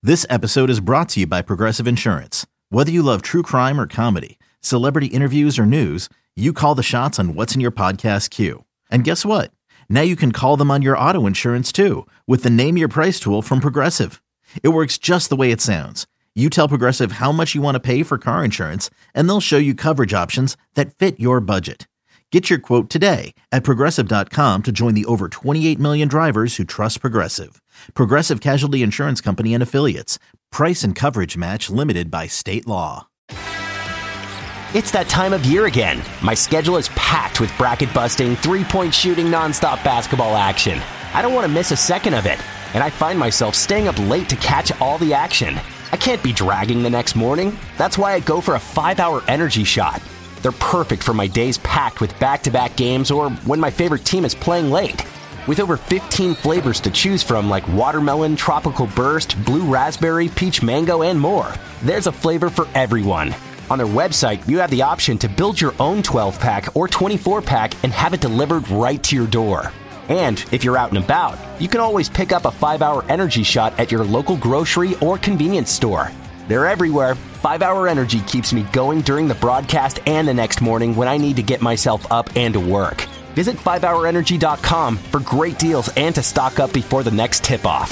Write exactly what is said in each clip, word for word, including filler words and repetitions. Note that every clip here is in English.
This episode is brought to you by Progressive Insurance. Whether you love true crime or comedy, celebrity interviews or news, you call the shots on what's in your podcast queue. And guess what? Now you can call them on your auto insurance too with the Name Your Price tool from Progressive. It works just the way it sounds. You tell Progressive how much you want to pay for car insurance, and they'll show you coverage options that fit your budget. Get your quote today at Progressive dot com to join the over twenty-eight million drivers who trust Progressive. Progressive Casualty Insurance Company and Affiliates. Price and coverage match limited by state law. It's that time of year again. My schedule is packed with bracket-busting, three-point shooting, nonstop basketball action. I don't want to miss a second of it, and I find myself staying up late to catch all the action. I can't be dragging the next morning. That's why I go for a five-hour energy shot. They're perfect for my days packed with back-to-back games or when my favorite team is playing late. With over fifteen flavors to choose from like watermelon, tropical burst, blue raspberry, peach mango, and more, there's a flavor for everyone. On their website, you have the option to build your own twelve-pack or twenty-four-pack and have it delivered right to your door. And if you're out and about, you can always pick up a five-hour energy shot at your local grocery or convenience store. They're everywhere. five-hour Energy keeps me going during the broadcast and the next morning when I need to get myself up and to work. Visit five hour energy dot com for great deals and to stock up before the next tip-off.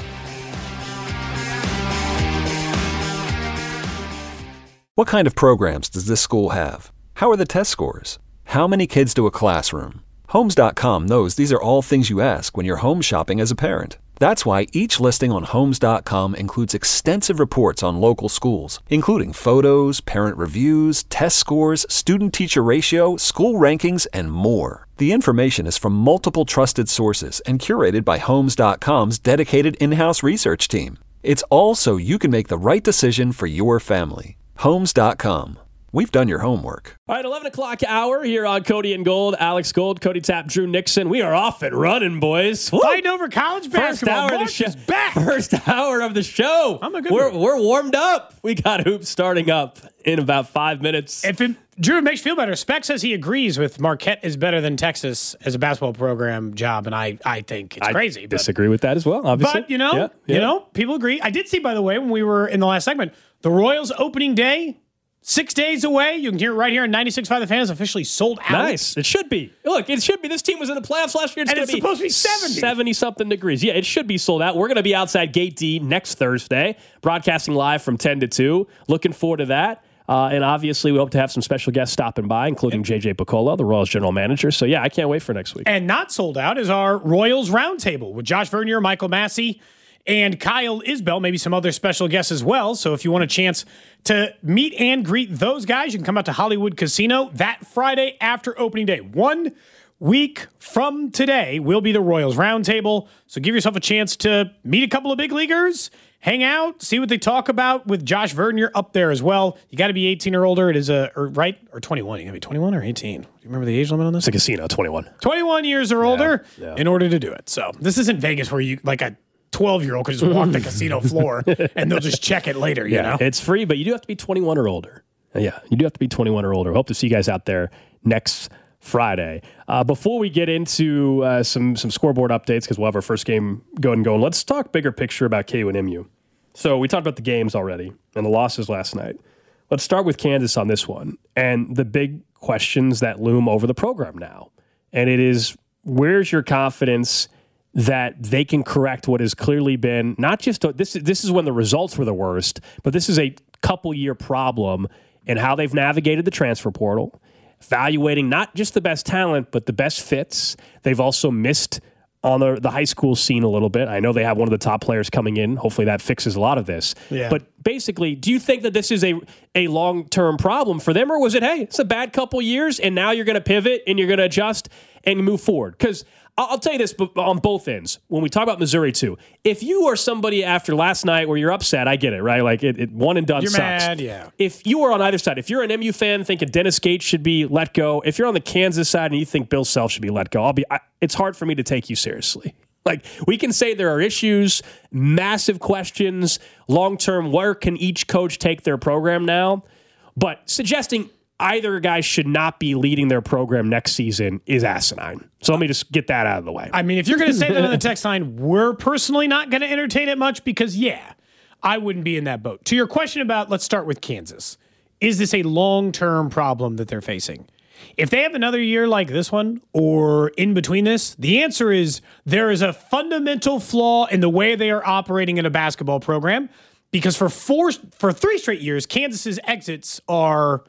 What kind of programs does this school have? How are the test scores? How many kids do a classroom? Homes dot com knows these are all things you ask when you're home shopping as a parent. That's why each listing on Homes dot com includes extensive reports on local schools, including photos, parent reviews, test scores, student-teacher ratio, school rankings, and more. The information is from multiple trusted sources and curated by Homes dot com's dedicated in-house research team. It's all so you can make the right decision for your family. Homes dot com. We've done your homework. All right, eleven o'clock hour here on Cody and Gold. Alex Gold, Cody Tapp, Drew Nixon. We are off and running, boys. Woo! Fighting over college basketball. First hour of the show. Back. First hour of the show. I'm a good we're, one. we're warmed up. We got hoops starting up in about five minutes. If it, Drew, it makes you feel better. Speck says he agrees with Marquette is better than Texas as a basketball program job, and I, I think it's I crazy. But, disagree with that as well, obviously. But, you know, yeah, yeah. you know, people agree. I did see, by the way, when we were in the last segment, the Royals opening day, Six days away. You can hear it right here on ninety-six point five. The Fan is officially sold out. Nice. It should be. Look, it should be. This team was in the playoffs last year. It's and it's be supposed to be seventy. seventy-something degrees. Yeah, it should be sold out. We're going to be outside Gate D next Thursday, broadcasting live from ten to two. Looking forward to that. Uh, and obviously, we hope to have some special guests stopping by, including J J Picola, the Royals general manager. So, yeah, I can't wait for next week. And not sold out is our Royals Roundtable with Josh Vernier, Michael Massey, and Kyle Isbell, maybe some other special guests as well. So if you want a chance to meet and greet those guys, you can come out to Hollywood Casino that Friday after opening day. One week from today will be the Royals Roundtable. So give yourself a chance to meet a couple of big leaguers, hang out, see what they talk about with Josh Vernier up there as well. You got to be eighteen or older. It is a, or right, or twenty-one. You got to be twenty-one or eighteen. Do you remember the age limit on this? It's a casino, twenty-one. twenty-one years or older yeah, yeah. in order to do it. So this isn't Vegas where you, like a twelve-year-old could just walk the casino floor and they'll just check it later, you yeah, know? It's free, but you do have to be twenty-one or older. Yeah, you do have to be twenty-one or older. Hope to see you guys out there next Friday. Uh, before we get into uh, some some scoreboard updates, because we'll have our first game going and going, let's talk bigger picture about K U and M U. So we talked about the games already and the losses last night. Let's start with Kansas on this one and the big questions that loom over the program now. And it is, where's your confidence that they can correct what has clearly been not just a, this. This is when the results were the worst, but this is a couple year problem in how they've navigated the transfer portal, evaluating not just the best talent but the best fits. They've also missed on the, the high school scene a little bit. I know they have one of the top players coming in. Hopefully that fixes a lot of this. Yeah. But basically, do you think that this is a a long term problem for them, or was it, hey, it's a bad couple years and now you're going to pivot and you're going to adjust and move forward? Because I'll tell you this on both ends. When we talk about Missouri, too, if you are somebody after last night where you're upset, I get it, right? Like, it, it one and done you're sucks. Mad, yeah. If you are on either side, if you're an M U fan thinking Dennis Gates should be let go, if you're on the Kansas side and you think Bill Self should be let go, I'll be. I, it's hard for me to take you seriously. Like, we can say there are issues, massive questions, long-term, where can each coach take their program now? But suggesting either guy should not be leading their program next season is asinine. So let me just get that out of the way. I mean, if you're going to say that on the text line, we're personally not going to entertain it much because, yeah, I wouldn't be in that boat. To your question about, let's start with Kansas. Is this a long-term problem that they're facing? If they have another year like this one or in between this, the answer is there is a fundamental flaw in the way they are operating in a basketball program, because for four, for three straight years, Kansas's exits are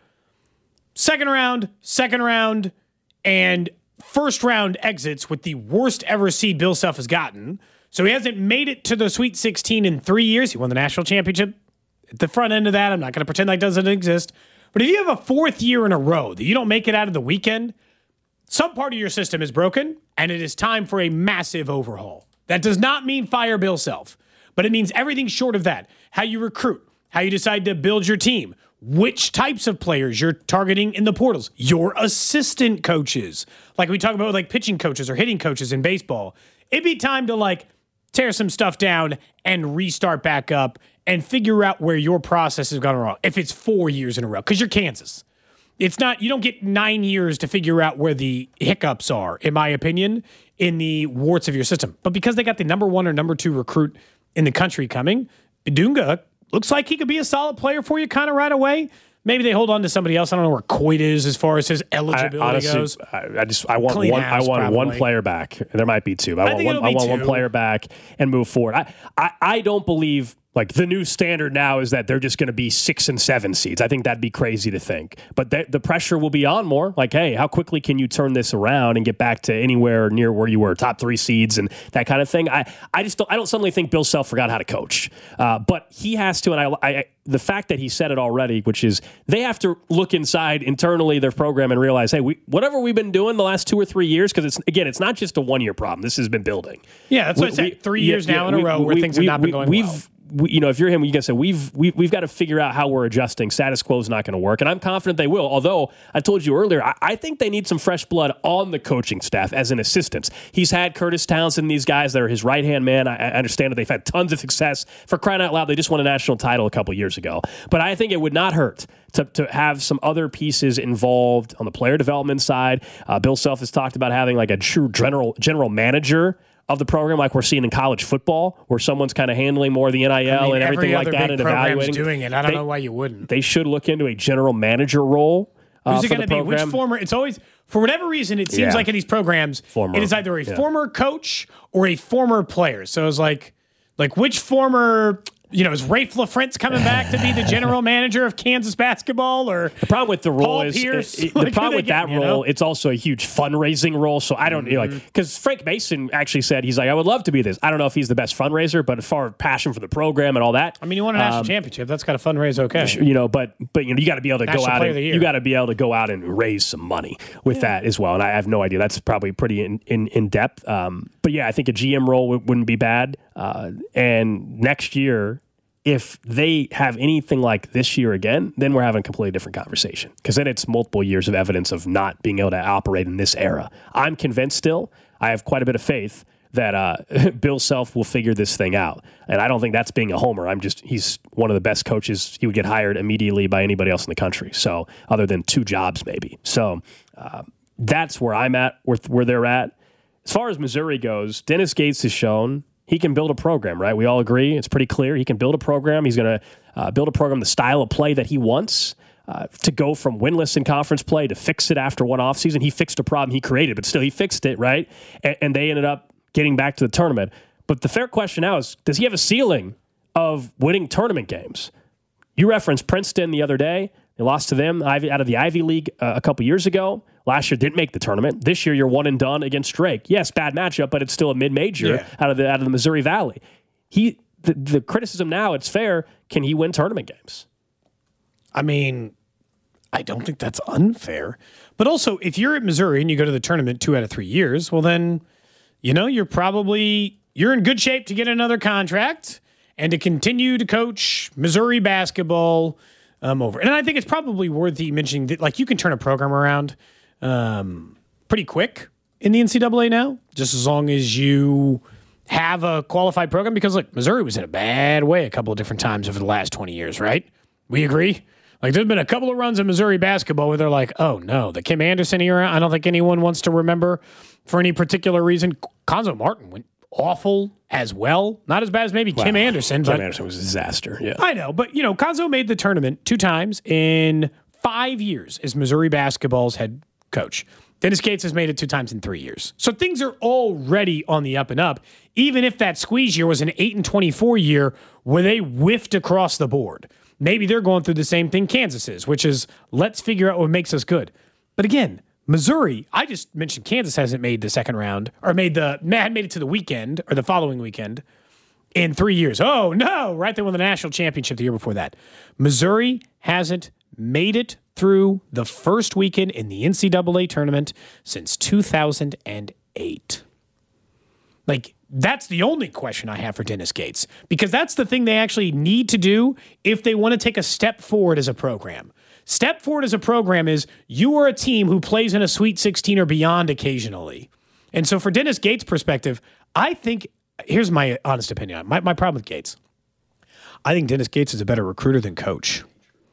second round, second round, and first round exits with the worst ever seed Bill Self has gotten. So he hasn't made it to the Sweet sixteen in three years. He won the national championship. At the front end of that, I'm not going to pretend like it doesn't exist. But if you have a fourth year in a row that you don't make it out of the weekend, some part of your system is broken, and it is time for a massive overhaul. That does not mean fire Bill Self, but it means everything short of that. How you recruit, how you decide to build your team, which types of players you're targeting in the portals, your assistant coaches, like we talk about like pitching coaches or hitting coaches in baseball. It'd be time to like tear some stuff down and restart back up and figure out where your process has gone wrong. If it's four years in a row, because you're Kansas. It's not, you don't get nine years to figure out where the hiccups are, in my opinion, in the warts of your system. But because they got the number one or number two recruit in the country coming, Bidunga looks like he could be a solid player for you kind of right away. Maybe they hold on to somebody else. I don't know where Coit is as far as his eligibility I, honestly, goes. I, I just I want Clean one. house, I want probably. one player back. There might be two. But I, I want think one. it'll I be want two. one player back and move forward. I I, I don't believe. Like the new standard now is that they're just going to be six and seven seeds. I think that'd be crazy to think, but th- the pressure will be on more. Like, hey, how quickly can you turn this around and get back to anywhere near where you were, top three seeds and that kind of thing? I, I just don't, I don't suddenly think Bill Self forgot how to coach, uh, but he has to. And I, I, the fact that he said it already, which is they have to look inside internally their program and realize, hey, we whatever we've been doing the last two or three years, because it's again, it's not just a one year problem. This has been building. Yeah, that's what I said. Three years now in a row where things have not been going well. We, you know, if you're him, you can say we've we, we've got to figure out how we're adjusting. Status quo is not going to work, and I'm confident they will. Although I told you earlier, I, I think they need some fresh blood on the coaching staff as an assistant. He's had Curtis Townsend, these guys that are his right hand man. I, I understand that they've had tons of success. For crying out loud, they just won a national title a couple years ago. But I think it would not hurt to to have some other pieces involved on the player development side. Uh, Bill Self has talked about having like a true general general manager of the program, like we're seeing in college football, where someone's kind of handling more of the N I L I mean, and everything like that and evaluating. Doing it. I don't they, know why you wouldn't. They should look into a general manager role. Uh, Who's it going to be? Which former? It's always, for whatever reason, it seems Yeah. like in these programs, Former, it is either a yeah. former coach or a former player. So it's like, like which former, you know, is Rafe LaFrentz coming back to be the general manager of Kansas basketball? Or The problem with the role Paul is Pierce? it- it- Like, the who problem they with that getting, you role. know? It's also a huge fundraising role. So I don't you know, like because Frank Mason actually said he's like I would love to be this. I don't know if he's the best fundraiser, but as far as passion for the program and all that, I mean, you won a national um, championship. That's got to fundraise okay. you know, but but you know, you got to be able to National go out Player and of the Year. you got to be able to go out and raise some money with that as well. And I have no idea. That's probably pretty in in, in depth. Um, but yeah, I think a G M role w- wouldn't be bad. Uh, and next year, if they have anything like this year again, then we're having a completely different conversation because then it's multiple years of evidence of not being able to operate in this era. I'm convinced still. I have quite a bit of faith that uh, Bill Self will figure this thing out. And I don't think that's being a homer. I'm just, he's one of the best coaches. He would get hired immediately by anybody else in the country. So other than two jobs, maybe. So uh, that's where I'm at, where, where they're at. As far as Missouri goes, Dennis Gates has shown he can build a program, right? We all agree. It's pretty clear. He can build a program. He's going to uh, build a program, the style of play that he wants. Uh, to go from winless in conference play to fix it after one offseason. He fixed a problem he created, but still he fixed it, right? And, and they ended up getting back to the tournament. But the fair question now is, does he have a ceiling of winning tournament games? You referenced Princeton the other day. They lost to them out of the Ivy League uh, a couple years ago. Last year didn't make the tournament. This year you're one and done against Drake. Yes, bad matchup, but it's still a mid-major Yeah. out of the out of the Missouri Valley. He the, the criticism now, it's fair, can he win tournament games? I mean, I don't think that's unfair. But also, if you're at Missouri and you go to the tournament two out of three years, well then, you know, you're probably, you're in good shape to get another contract and to continue to coach Missouri basketball um, over. And I think it's probably worthy mentioning that, like, you can turn a program around um, pretty quick in the N C double A now, just as long as you have a qualified program. Because, look, Missouri was in a bad way a couple of different times over the last twenty years, right? We agree? Like, there's been a couple of runs in Missouri basketball where they're like, oh, no, the Kim Anderson era, I don't think anyone wants to remember for any particular reason. Conzo Martin went awful as well. Not as bad as maybe Kim Wow. Anderson. Kim but Anderson was a disaster. Yeah, I know, but you know, Cuonzo made the tournament two times in five years as Missouri basketball's head coach. Dennis Gates has made it two times in three years. So things are already on the up and up, even if that squeeze year was an eight and twenty-four year where they whiffed across the board. Maybe they're going through the same thing Kansas is, which is let's figure out what makes us good. But again, Missouri, I just mentioned Kansas hasn't made the second round or made the had made it to the weekend or the following weekend in three years. Oh no, right? They won the national championship the year before that. Missouri hasn't made it through the first weekend in the N C double A tournament since two thousand eight. Like, that's the only question I have for Dennis Gates, because that's the thing they actually need to do if they want to take a step forward as a program. Step forward as a program is you are a team who plays in a Sweet sixteen or beyond occasionally. And so for Dennis Gates' perspective, I think, here's my honest opinion. My, my problem with Gates, I think Dennis Gates is a better recruiter than coach.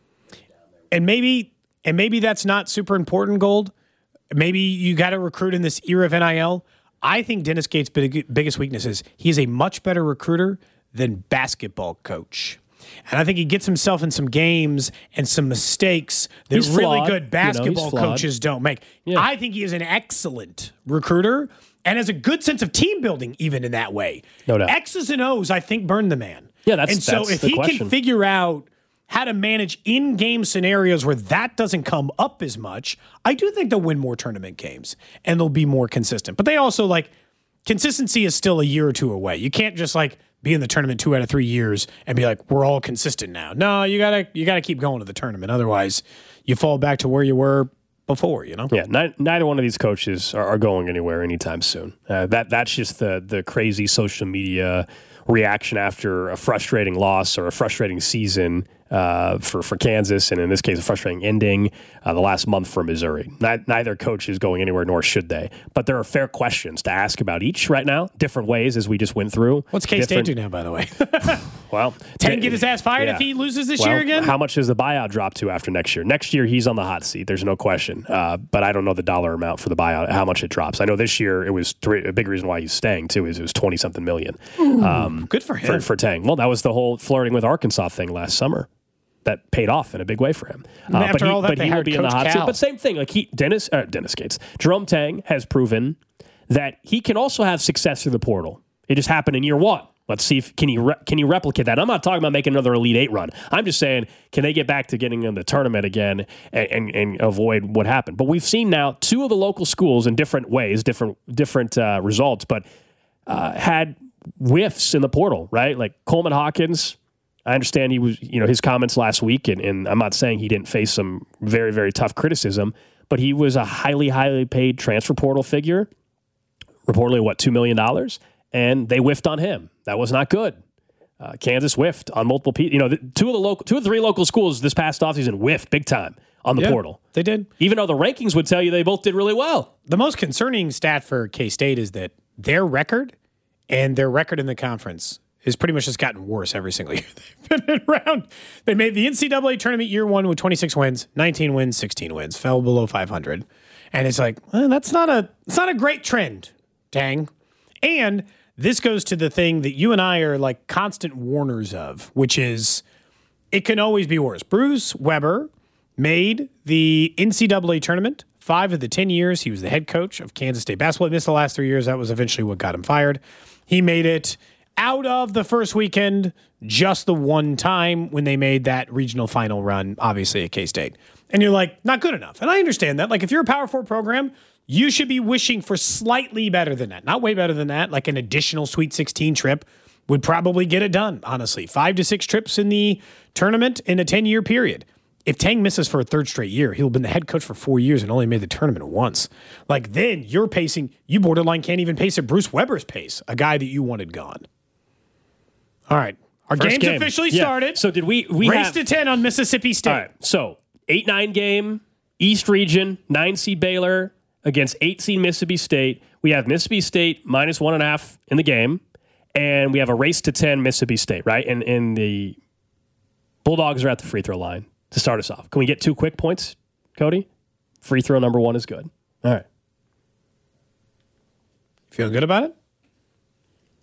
And maybe and maybe that's not super important, Gold. Maybe you got to recruit in this era of N I L. I think Dennis Gates' big, biggest weakness is he's a much better recruiter than basketball coach. And I think he gets himself in some games and some mistakes that He's really flawed. good basketball You know, coaches don't make. Yeah. I think he is an excellent recruiter and has a good sense of team building even in that way. No doubt. X's and O's, I think, burn the man. Yeah, that's- And so that's if the he question. can figure out how to manage in-game scenarios where that doesn't come up as much, I do think they'll win more tournament games and they'll be more consistent. But they also, like, consistency is still a year or two away. You can't just, like, be in the tournament two out of three years and be like, we're all consistent now. No, you gotta you gotta keep going to the tournament. Otherwise, you fall back to where you were before, you know? Yeah, ni- neither one of these coaches are, are going anywhere anytime soon. Uh, that that's just the the crazy social media reaction after a frustrating loss or a frustrating season uh, for for Kansas, and in this case, a frustrating ending uh, the last month for Missouri. Ni- neither coach is going anywhere, nor should they. But there are fair questions to ask about each right now, different ways as we just went through. What's K-State Different- do now, by the way? Well, Tank get his ass fired yeah. if he loses this Well, year again? How much does the buyout drop to after next year? Next year, he's on the hot seat. There's no question. Uh, but I don't know the dollar amount for the buyout, how much it drops. I know this year it was three, a big reason why he's staying, too, is it was twenty-something million. Um, Good for him. For, for Tang. Well, that was the whole flirting with Arkansas thing last summer. That paid off in a big way for him. Uh, After but he, all that, but they he will hired be in the Coach hot seat. Cal. But same thing. Like he, Dennis, uh, Dennis Gates, Jerome Tang has proven that he can also have success through the portal. It just happened in year one. Let's see if can he re- can he replicate that. I'm not talking about making another Elite Eight run. I'm just saying, can they get back to getting in the tournament again and, and, and avoid what happened? But we've seen now two of the local schools in different ways, different different uh, results, but uh, had whiffs in the portal, right? Like Coleman Hawkins. I understand he was, you know, his comments last week, and, and I'm not saying he didn't face some very, very tough criticism, but he was a highly, highly paid transfer portal figure, reportedly, what, two million dollars, and they whiffed on him. That was not good. Uh, Kansas whiffed on multiple people. You know, the, two of the local, two of the three local schools this past offseason whiffed big time on the Yeah, portal. They did. Even though the rankings would tell you they both did really well. The most concerning stat for K-State is that their record and their record in the conference is pretty much just gotten worse every single year they've been around. They made the N C double A tournament year one with twenty-six wins, nineteen wins, sixteen wins, fell below five hundred. And it's like, well, that's not a it's not a great trend, dang. And this goes to the thing that you and I are like constant warners of, which is it can always be worse. Bruce Weber made the N C double A tournament five of the ten years. He was the head coach of Kansas State basketball. He missed the last three years. That was eventually what got him fired. He made it out of the first weekend just the one time when they made that regional final run, obviously at K-State. And you're like, not good enough. And I understand that. Like, if you're a Power Four program, you should be wishing for slightly better than that. Not way better than that. Like an additional Sweet sixteen trip would probably get it done, honestly. Five to six trips in the tournament in a ten-year period. If Tang misses for a third straight year, he'll have been the head coach for four years and only made the tournament once. Like, then you're pacing, you borderline can't even pace at Bruce Weber's pace, a guy that you wanted gone. All right. Our First game's game. officially Yeah. started. So did we, we Race have, to ten on Mississippi State. All right. So eight nine game, East Region, nine seed Baylor against eight seed Mississippi State. We have Mississippi State minus one and a half in the game, and we have a race to ten Mississippi State, right? And, and the Bulldogs are at the free throw line to start us off. Can we get two quick points, Cody? Free throw number one is good. All right. Feeling good about it?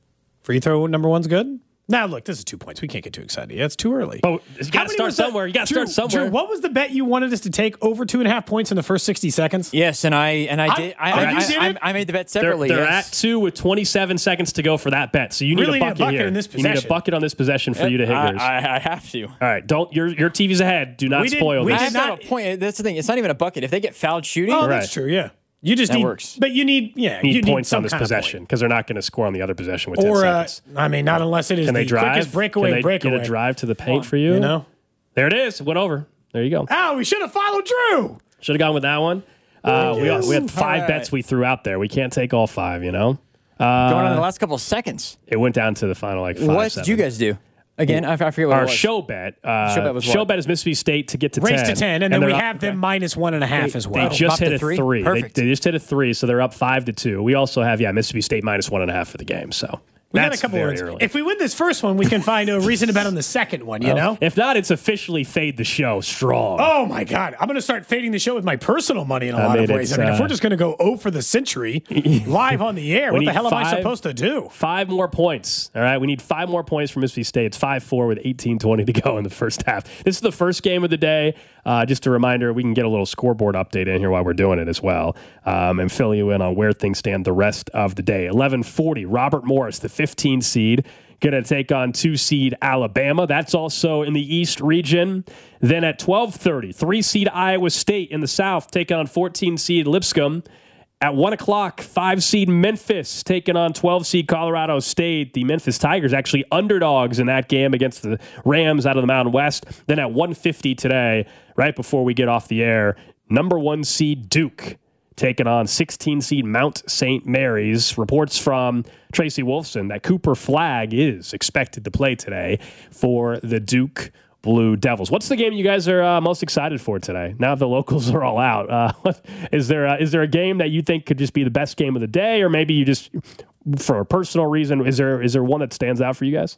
Free throw number one's good. Now, look, this is two points. We can't get too excited. Yeah, it's too early. Oh, you got to start somewhere. You got to start somewhere. Drew, what was the bet you wanted us to take over two and a half points in the first sixty seconds? Yes, and I and I did. I, I, I, you did I, it? I made the bet separately. They're, they're yes. at two with twenty-seven seconds to go for that bet. So you need Really a bucket, need a bucket here. in this You need a possession. bucket on this possession for you to hit I, yours. I, I have to. All right, don't your your T V's ahead. Do not We did- spoil we this. I did have not- to have a point. That's the thing. It's not even a bucket. If they get fouled shooting, Oh, Right. that's true. Yeah, you just That need. works. But you need, yeah, need you need points some on this kind of possession point. because they're not going to score on the other possession with ten Or, uh, seconds. I mean, not unless it is Can the they drive? quickest breakaway Can they breakaway. get a drive to the paint for you? You know. There it is. It went over. There you go. Oh, we should have followed Drew. Should have gone with that one. Uh, we, we had five All right. bets we threw out there. We can't take all five, you know? going on in the last couple of seconds. It went down to the final like five, What seven. did you guys do? Again, I, I forget what Our it was. show bet. Uh, Show bet was show what? bet is Mississippi State to get to Race ten. to ten, and then we they're up- have them minus one and a half as well. They just Up hit to a three? three. They, Perfect. they just hit a three, so they're up five to two. We also have yeah Mississippi State minus one and a half for the game. So we got that's a couple very words. early. If we win this first one, we can find a reason to bet on the second one. You know. If not, it's officially fade the show strong. Oh my God! I'm going to start fading the show with my personal money in a I lot of mean, ways. it's, I mean, if uh, we're just going to go oh for the century live on the air, We what the need hell am I five- supposed to do? Five more points. All right. We need five more points from Mississippi State. It's five four with eighteen twenty to go in the first half. This is the first game of the day. Uh, just a reminder, we can get a little scoreboard update in here while we're doing it as well, um, and fill you in on where things stand the rest of the day. eleven forty, Robert Morris, the fifteen seed, going to take on two seed Alabama. That's also in the East region. Then at twelve thirty, three seed Iowa State in the South, taking on fourteen seed Lipscomb. At one o'clock, five seed Memphis taking on twelve seed Colorado State. The Memphis Tigers actually underdogs in that game against the Rams out of the Mountain West. Then at one fifty today, right before we get off the air, number one seed Duke taking on sixteen seed Mount Saint Mary's. Reports from Tracy Wolfson that Cooper Flagg is expected to play today for the Duke Blue Devils. What's the game you guys are uh, most excited for today? Now the locals are all out. Uh, is there a, is there a game that you think could just be the best game of the day, or maybe you just, for a personal reason, is there is there one that stands out for you guys?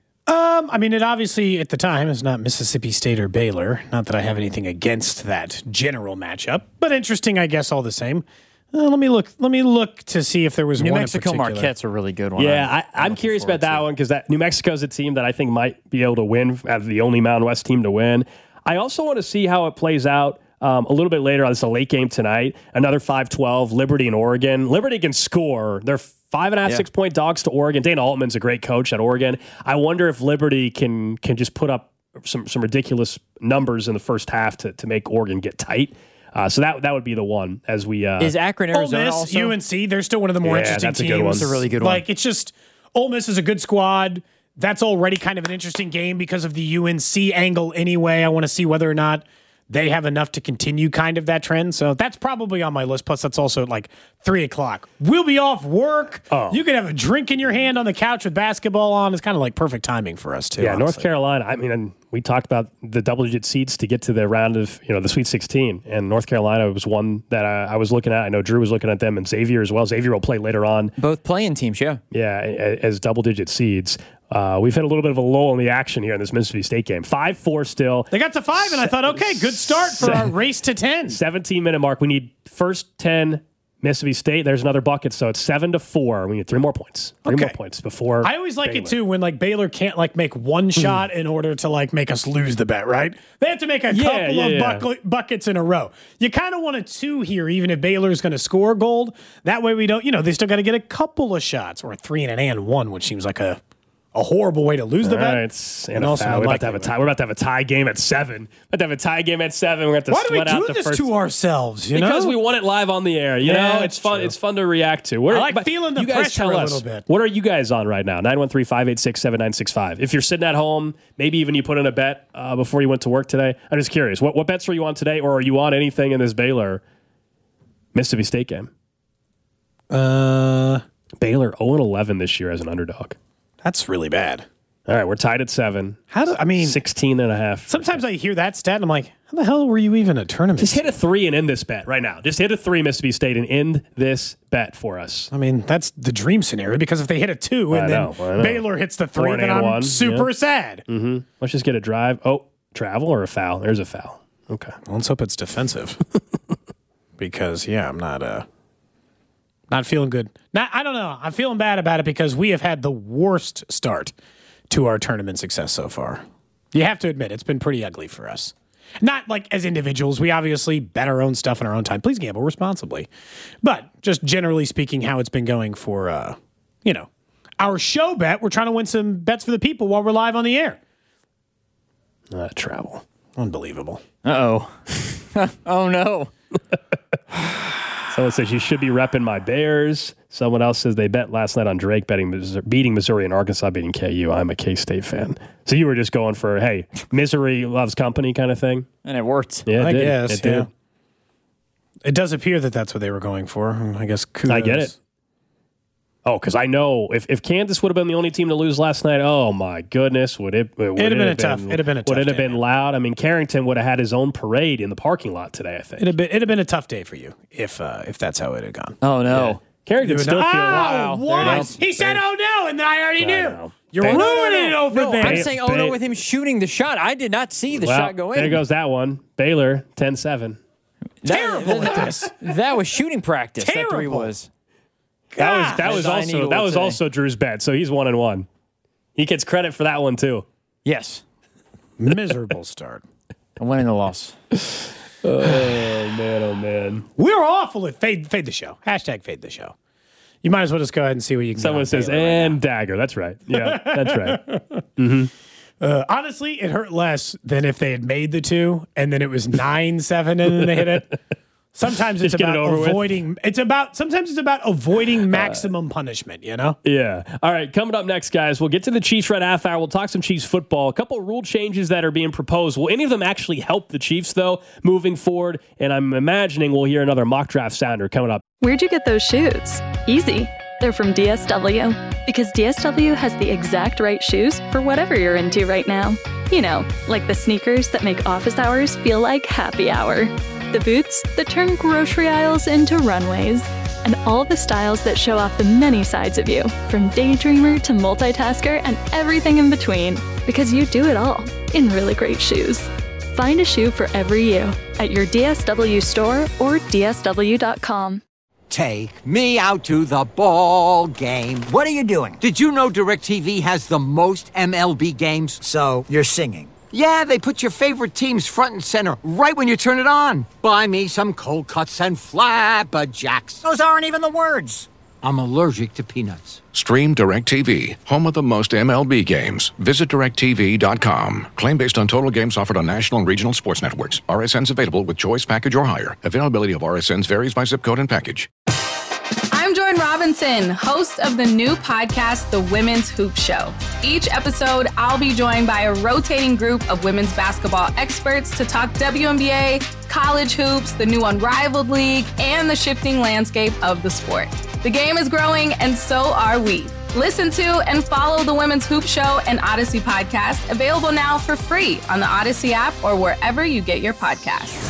Um, I mean, it obviously at the time is not Mississippi State or Baylor. Not that I have anything against that general matchup, but interesting, I guess, all the same. Uh, let me look. Let me look to see if there was New one Mexico in particular. Marquette's a really good one. Yeah, I'm- I, I'm looking curious about forward that to. one because that New Mexico's a team that I think might be able to win as the only Mountain West team to win. I also want to see how it plays out um, a little bit later. It's a late game tonight. Another five twelve, Liberty and Oregon. Liberty can score. They're five and a half, Yeah. six point dogs to Oregon. Dana Altman's a great coach at Oregon. I wonder if Liberty can can just put up some some ridiculous numbers in the first half to, to make Oregon get tight. Uh, so that that would be the one as we uh, Is Akron, Ole Arizona Miss, also? U N C, they're still one of the more Yeah, interesting that's a teams. good one. That's a really good one. Like, it's just, Ole Miss is a good squad. That's already kind of an interesting game because of the U N C angle anyway. I want to see whether or not they have enough to continue kind of that trend. So that's probably on my list. Plus, that's also at like three o'clock. We'll be off work. Oh. You can have a drink in your hand on the couch with basketball on. It's kind of like perfect timing for us, too. Yeah, North honestly. Carolina. I mean, and we talked about the double-digit seeds to get to the round of, you know, the Sweet sixteen, and North Carolina was one that I, I was looking at. I know Drew was looking at them, and Xavier as well. Xavier will play later on. Both playing teams, yeah. Yeah, a- as double-digit seeds. Uh, we've had a little bit of a lull in the action here in this Mississippi State game. five four still. They got to five, and I thought, okay, good start for our race to ten. seventeen-minute mark. We need first ten Mississippi State. There's another bucket, so it's seven to four. We need three more points. Three more Okay. points before. I always like Baylor. it too when like Baylor can't like make one shot in order to like make us lose the bet, right? They have to make a Yeah, couple yeah, of yeah. bucket, buckets in a row. You kind of want a two here, even if Baylor is going to score gold. That way we don't, you know, they still got to get a couple of shots or a three and an and one, which seems like a a horrible way to lose the All bet. right, it's and And a also foul. We're about to unlikely, have a but- tie. We're about to have a tie game at seven. We're about to have a tie game at seven. We're going to have Why to do we sweat out do the this first. to ourselves? You Because know, we want it live on the air. You Yeah, know, it's that's fun. true. It's fun to react to. We're, I like but feeling the you guys pressure tell a us, little bit. What are you guys on right now? nine one three, five eight six, seven nine six five. If you're sitting at home, maybe even you put in a bet uh, before you went to work today. I'm just curious. What what bets are you on today, or are you on anything in this Baylor Mississippi State game? uh, Baylor oh and eleven this year as an underdog. that's really bad. All right, we're tied at seven. How do I mean? sixteen and a half. Sometimes I hear that stat and I'm like, how the hell were you even a tournament? Just hit a three and end this bet right now. Just hit a three, Mississippi State, and end this bet for us. I mean, that's the dream scenario because if they hit a two and I then know, I know. Baylor hits the three, Four and then and I'm one, super yeah. sad. Mm-hmm. Let's just get a drive. Oh, travel or a foul? There's a foul. Okay. Let's hope it's defensive. Because, yeah, I'm not uh Not feeling good. Not, I don't know. I'm feeling bad about it because we have had the worst start to our tournament success so far. You have to admit, it's been pretty ugly for us. Not like as individuals. We obviously bet our own stuff in our own time. Please gamble responsibly. But just generally speaking, how it's been going for, uh, you know, our show bet. We're trying to win some bets for the people while we're live on the air. Uh, travel. Unbelievable. Uh-oh. Oh, no. Someone says you should be repping my Bears. Someone else says they bet last night on Drake betting Missouri, beating Missouri and Arkansas beating K U. I'm a K-State fan. So you were just going for, hey, misery loves company kind of thing? And it worked. Yeah, it I did. guess, it did. yeah. It does appear that that's what they were going for. I guess kudos. I get it. Oh, because I know if, if Kansas would have been the only team to lose last night, oh my goodness, would it? Would It'd have it been have a tough. It'd have been a tough. Would it have day, been man. loud? I mean, Carrington would have had his own parade in the parking lot today. I think It'd have been. It'd have been a tough day for you if uh, if that's how it had gone. Oh, no. Carrington still oh, feels. wow. what? There it is. He said, "Oh no," and then I already I knew. know. You're Ba- ruining it over No, there. I'm Ba- saying, oh, no, Ba- with him shooting the shot. I did not see the Well, shot go in. there goes that one. Baylor ten seven. Terrible at this. That was shooting practice. That three Terrible. was. That was that was Design also Eagle that was today. also Drew's bet. So he's one and one. He gets credit for that one too. Yes. Miserable start. A win and a loss. Oh man, oh man. We're awful at fade. Fade the show. Hashtag fade the show. You might as well just go ahead and see what you can. Someone get on says Baylor right and now. dagger. That's right. Yeah, that's right. Uh, honestly, it hurt less than if they had made the two and then it was nine seven and then they hit it. Sometimes it's Just get it about over with. avoiding. It's about sometimes it's about avoiding maximum punishment. You know. Yeah. All right. Coming up next, guys, we'll get to the Chiefs Red Half Hour. We'll talk some Chiefs football. A couple of rule changes that are being proposed. Will any of them actually help the Chiefs, though, moving forward? And I'm imagining we'll hear another mock draft sounder coming up. Where'd you get those shoes? Easy. They're from D S W. Because D S W has the exact right shoes for whatever you're into right now. You know, like the sneakers that make office hours feel like happy hour. The boots that turn grocery aisles into runways. And all the styles that show off the many sides of you, from daydreamer to multitasker and everything in between. Because you do it all in really great shoes. Find a shoe for every you at your D S W store or D S W dot com. Take me out to the ball game. What are you doing? Did you know DirecTV has the most M L B games? So, you're singing. Yeah, they put your favorite teams front and center right when you turn it on. Buy me some cold cuts and flapjacks. Those aren't even the words. I'm allergic to peanuts. Stream DirecTV, home of the most M L B games. Visit direct T V dot com. Claim based on total games offered on national and regional sports networks. R S Ns available with choice package or higher. Availability of R S Ns varies by zip code and package. I'm Jordan Robinson, host of the new podcast, The Women's Hoop Show. Each episode, I'll be joined by a rotating group of women's basketball experts to talk W N B A, college hoops, the new Unrivaled League, and the shifting landscape of the sport. The game is growing, and so are we. Listen to and follow The Women's Hoop Show and Odyssey podcast, available now for free on the Odyssey app or wherever you get your podcasts.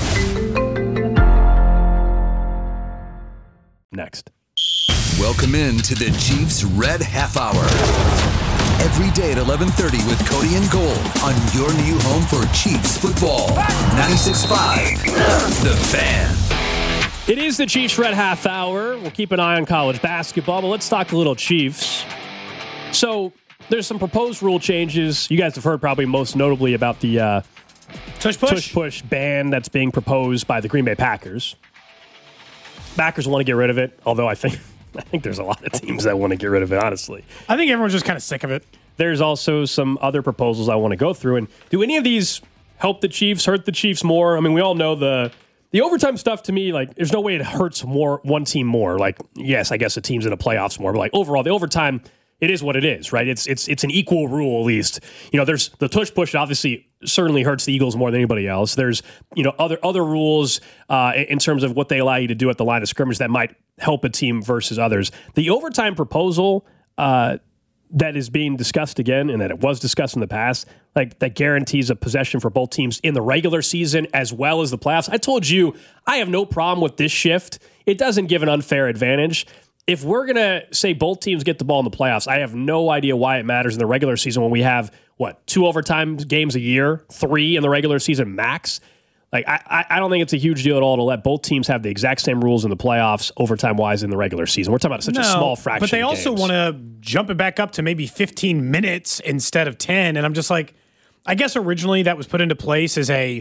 Next. Welcome in to the Chiefs Red Half Hour. Every day at eleven thirty with Cody and Gold on your new home for Chiefs football. ninety-six point five, The Fan. It is the Chiefs Red Half Hour. We'll keep an eye on college basketball, but let's talk a little Chiefs. So there's some proposed rule changes. You guys have heard probably most notably about the uh, Tush push. tush push ban that's being proposed by the Green Bay Packers. Packers want to get rid of it, although I think I think there's a lot of teams that want to get rid of it, honestly. I think everyone's just kind of sick of it. There's also some other proposals I want to go through. And do any of these help the Chiefs, hurt the Chiefs more? I mean, we all know the the overtime stuff to me, like, there's no way it hurts more one team more. Like, yes, I guess the team's in the playoffs more, but like overall, the overtime, it is what it is, right? It's it's it's an equal rule, at least. You know, there's the tush push obviously certainly hurts the Eagles more than anybody else. There's, you know, other other rules uh, in terms of what they allow you to do at the line of scrimmage that might help a team versus others. The overtime proposal uh, that is being discussed again, and that it was discussed in the past, like that guarantees a possession for both teams in the regular season as well as the playoffs. I told you I have no problem with this shift. It doesn't give an unfair advantage. If we're going to say both teams get the ball in the playoffs, I have no idea why it matters in the regular season when we have, what, two overtime games a year, three in the regular season max. Like, I, I don't think it's a huge deal at all to let both teams have the exact same rules in the playoffs, overtime-wise, in the regular season. We're talking about such no, a small fraction but they of also games. want to jump it back up to maybe fifteen minutes instead of ten. And I'm just like, I guess originally that was put into place as a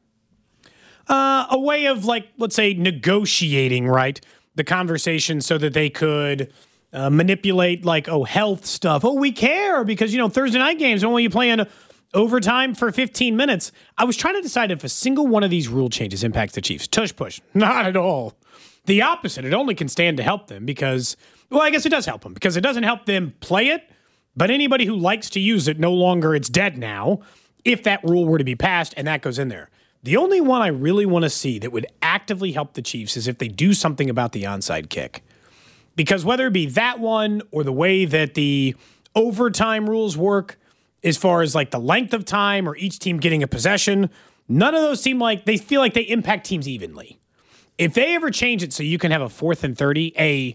uh, a way of, like, let's say, negotiating, right, the conversation so that they could uh, manipulate, like, oh, health stuff. Oh, we care because, you know, Thursday night games, when you play in overtime for fifteen minutes. I was trying to decide if a single one of these rule changes impacts the Chiefs. Tush push. Not at all. The opposite. It only can stand to help them because, well, I guess it does help them because it doesn't help them play it, but anybody who likes to use it, no longer, it's dead now, if that rule were to be passed and that goes in there. The only one I really want to see that would actively help the Chiefs is if they do something about the onside kick. Because whether it be that one or the way that the overtime rules work, as far as like the length of time or each team getting a possession, none of those seem like they feel like they impact teams evenly. If they ever change it so you can have a fourth and thirty, a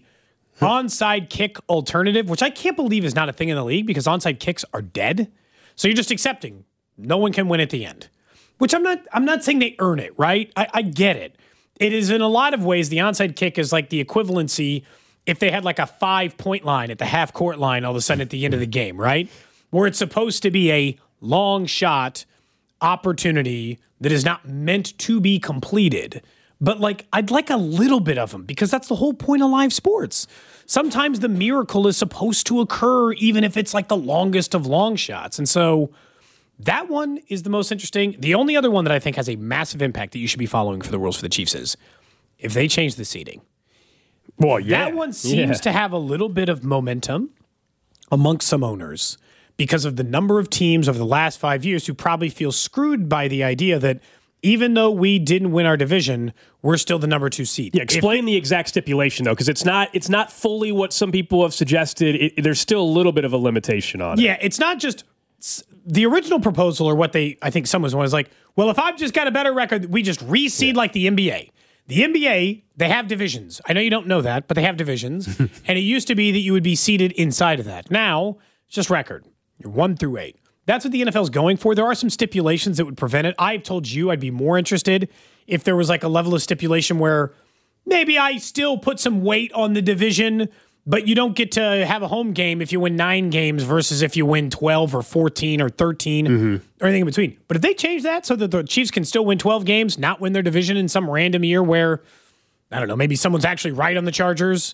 onside kick alternative, which I can't believe is not a thing in the league because onside kicks are dead. So you're just accepting no one can win at the end, which I'm not, I'm not saying they earn it, right? I, I get it. It is in a lot of ways, the onside kick is like the equivalency if they had like a five point line at the half court line all of a sudden at the end of the game, right? Where it's supposed to be a long shot opportunity that is not meant to be completed. But like, I'd like a little bit of them because that's the whole point of live sports. Sometimes the miracle is supposed to occur even if it's like the longest of long shots. And so that one is the most interesting. The only other one that I think has a massive impact that you should be following for the rules for the Chiefs is if they change the seating. Well, yeah. That one seems yeah. to have a little bit of momentum amongst some owners because of the number of teams over the last five years who probably feel screwed by the idea that even though we didn't win our division, we're still the number two seed. Yeah, explain if, the exact stipulation, though, because it's not it's not fully what some people have suggested. It, there's still a little bit of a limitation on yeah, it. Yeah, it's not just the original proposal or what they, I think someone was like, well, if I've just got a better record, we just reseed yeah. like the N B A. The N B A, they have divisions. I know you don't know that, but they have divisions. And it used to be that you would be seated inside of that. Now, it's just record. You're one through eight. That's what the N F L is going for. There are some stipulations that would prevent it. I've told you I'd be more interested if there was like a level of stipulation where maybe I still put some weight on the division, but you don't get to have a home game if you win nine games versus if you win twelve or fourteen or thirteen mm-hmm. or anything in between. But if they change that so that the Chiefs can still win twelve games, not win their division in some random year where, I don't know, maybe someone's actually right on the Chargers,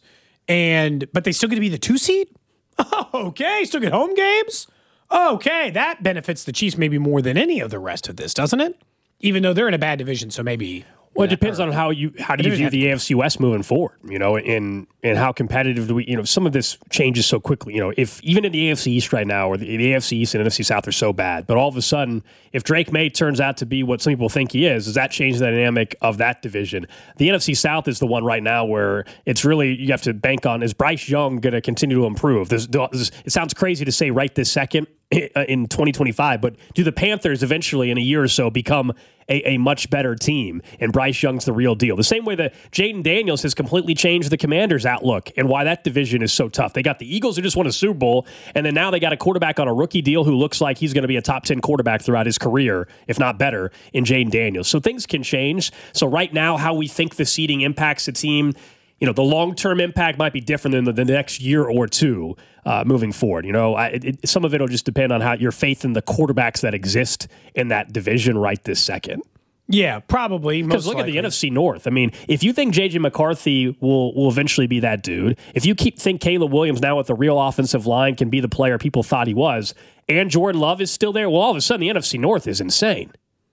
and but they still get to be the two seed? Oh, okay, still get home games? Okay, that benefits the Chiefs maybe more than any of the rest of this, doesn't it? Even though they're in a bad division, so maybe... Well, it depends on how you how do you view the A F C West moving forward, you know, and and how competitive do we, you know, some of this changes so quickly. You know, if even in the A F C East right now, or the, the A F C East and N F C South are so bad, but all of a sudden, if Drake May turns out to be what some people think he is, does that change the dynamic of that division? The N F C South is the one right now where it's really, you have to bank on, is Bryce Young going to continue to improve? There's, there's, it sounds crazy to say right this second in twenty twenty-five, but do the Panthers eventually in a year or so become a, a much better team? And Bryce Young's the real deal. The same way that Jaden Daniels has completely changed the Commanders' outlook and why that division is so tough. They got the Eagles who just won a Super Bowl, and then now they got a quarterback on a rookie deal who looks like he's going to be a top ten quarterback throughout his career, if not better, in Jaden Daniels. So things can change. So right now, how we think the seeding impacts the team, you know, the long-term impact might be different than the, the next year or two uh, moving forward. You know, I, it, some of it will just depend on how your faith in the quarterbacks that exist in that division right this second. Yeah, probably. Because look likely. at the N F C North. I mean, if you think J J McCarthy will will eventually be that dude, if you keep think Caleb Williams now with the real offensive line can be the player people thought he was, and Jordan Love is still there, well, all of a sudden the N F C North is insane.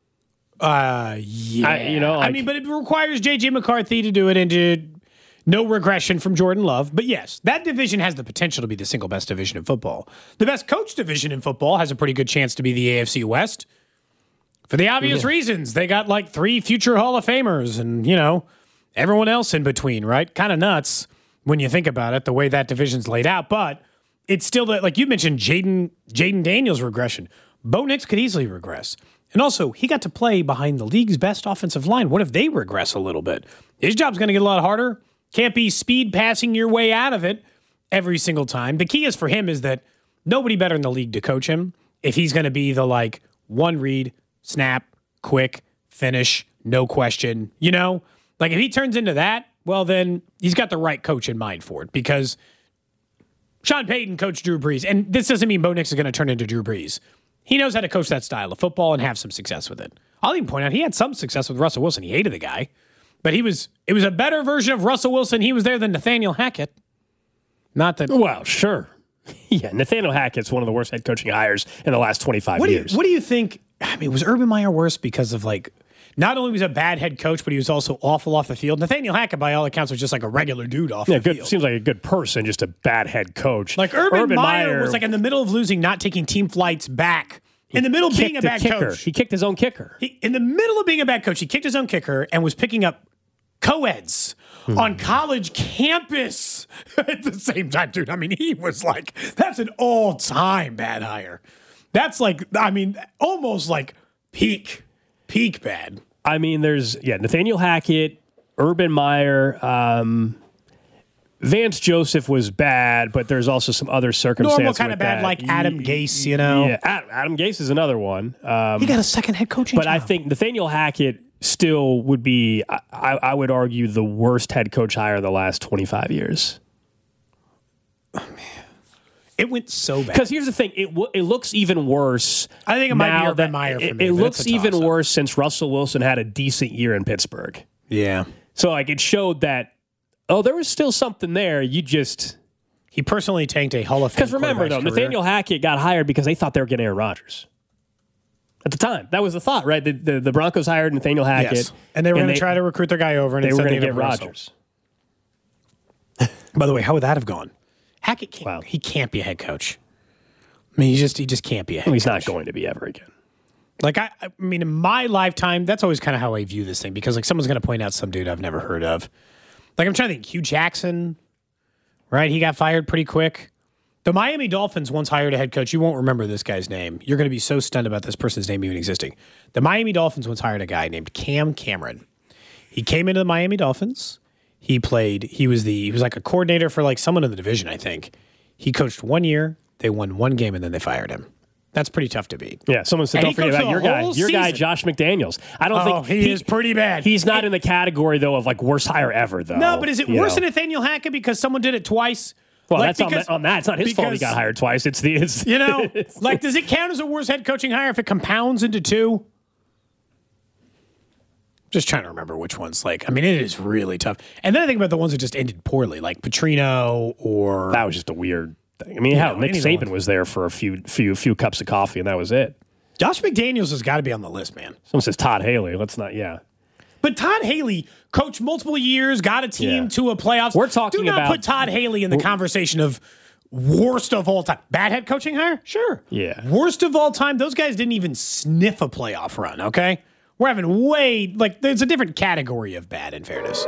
Uh, yeah. I, you know, like, I mean, but it requires J J McCarthy to do it and to no regression from Jordan Love. But yes, that division has the potential to be the single best division in football. The best coach division in football has a pretty good chance to be the A F C West. For the obvious yeah. reasons. They got like three future Hall of Famers and, you know, everyone else in between, right? Kind of nuts when you think about it, the way that division's laid out. But it's still, that, like you mentioned, Jaden Jaden Daniels' regression. Bo Nix could easily regress. And also, he got to play behind the league's best offensive line. What if they regress a little bit? His job's going to get a lot harder. Can't be speed passing your way out of it every single time. The key is for him is that nobody better in the league to coach him if he's going to be the, like, one read, snap, quick, finish, no question. You know, like if he turns into that, well, then he's got the right coach in mind for it because Sean Payton coached Drew Brees. And this doesn't mean Bo Nix is going to turn into Drew Brees. He knows how to coach that style of football and have some success with it. I'll even point out he had some success with Russell Wilson. He hated the guy, but he was it was a better version of Russell Wilson. He was there than Nathaniel Hackett. Not that. Well, sure. Yeah, Nathaniel Hackett's one of the worst head coaching hires in the last twenty-five what do you, years. What do you think? I mean, was Urban Meyer worse because of like, not only was he a bad head coach, but he was also awful off the field? Nathaniel Hackett, by all accounts, was just like a regular dude off yeah, the good, field. Seems like a good person, just a bad head coach. Like Urban, Urban Meyer, Meyer was like in the middle of losing, not taking team flights back. In the middle of being a bad kicker. coach. He kicked his own kicker. He, in the middle of being a bad coach, he kicked his own kicker and was picking up co-eds hmm. on college campus at the same time, dude. I mean, he was like, that's an all-time bad hire. That's like, I mean, almost like peak, peak bad. I mean, there's, yeah, Nathaniel Hackett, Urban Meyer, um, Vance Joseph was bad, but there's also some other circumstances. Normal kind of bad, that. like Adam Gase, you know? Yeah, Adam Gase is another one. Um, he got a second head coaching But job. I think Nathaniel Hackett still would be, I, I would argue, the worst head coach hire in the last twenty-five years. Oh, man. It went so bad. Because here's the thing, it w- it looks even worse. I think it might be Urban that, Meyer for it, me. It looks even toss-up. worse since Russell Wilson had a decent year in Pittsburgh. Yeah. So, like, it showed that, oh, there was still something there. You just... He personally tanked a Hall of Fame. Because remember, though, career. Nathaniel Hackett got hired because they thought they were getting Aaron Rodgers. At the time. That was the thought, right? The, the, the Broncos hired Nathaniel Hackett. Yes. And they were going to try to recruit their guy over, and they were going to get Rodgers. By the way, how would that have gone? Hackett can't, wow. he can't be a head coach. I mean, he just he just can't be a head well, he's coach. He's not going to be ever again. Like, I, I mean, in my lifetime, that's always kind of how I view this thing, because, like, someone's going to point out some dude I've never heard of. Like, I'm trying to think, Hugh Jackson, right? He got fired pretty quick. The Miami Dolphins once hired a head coach. You won't remember this guy's name. You're going to be so stunned about this person's name even existing. The Miami Dolphins once hired a guy named Cam Cameron. He came into the Miami Dolphins. He played, he was the, he was like a coordinator for like someone in the division, I think. He coached one year, they won one game, and then they fired him. That's pretty tough to beat. Yeah, someone said, And don't he forget coached about the your guy, whole your guy, season. Josh McDaniels. I don't Oh, think he, is pretty bad. He's not in the category, though, of like worst hire ever, though. No, but is it you worse know? than Nathaniel Hackett because someone did it twice? Well, like, that's because, on, on that. It's not his fault he got hired twice. It's the, it's, you know, it's, like, does it count as a worse head coaching hire if it compounds into two? Just trying to remember which ones. Like, I mean, it is really tough. And then I think about the ones that just ended poorly, like Petrino or that was just a weird thing. I mean, hell, know, Nick any Saban ones. was there for a few, few, few cups of coffee, and that was it. Josh McDaniels has got to be on the list, man. Someone says Todd Haley. Let's not, yeah. But Todd Haley coached multiple years, got a team Yeah. to a playoffs. We're talking Do not about- put Todd Haley in the conversation of worst of all time. Bad head coaching hire? Sure. Yeah. Worst of all time? Those guys didn't even sniff a playoff run, okay? We're having way, like, there's a different category of bad, in fairness.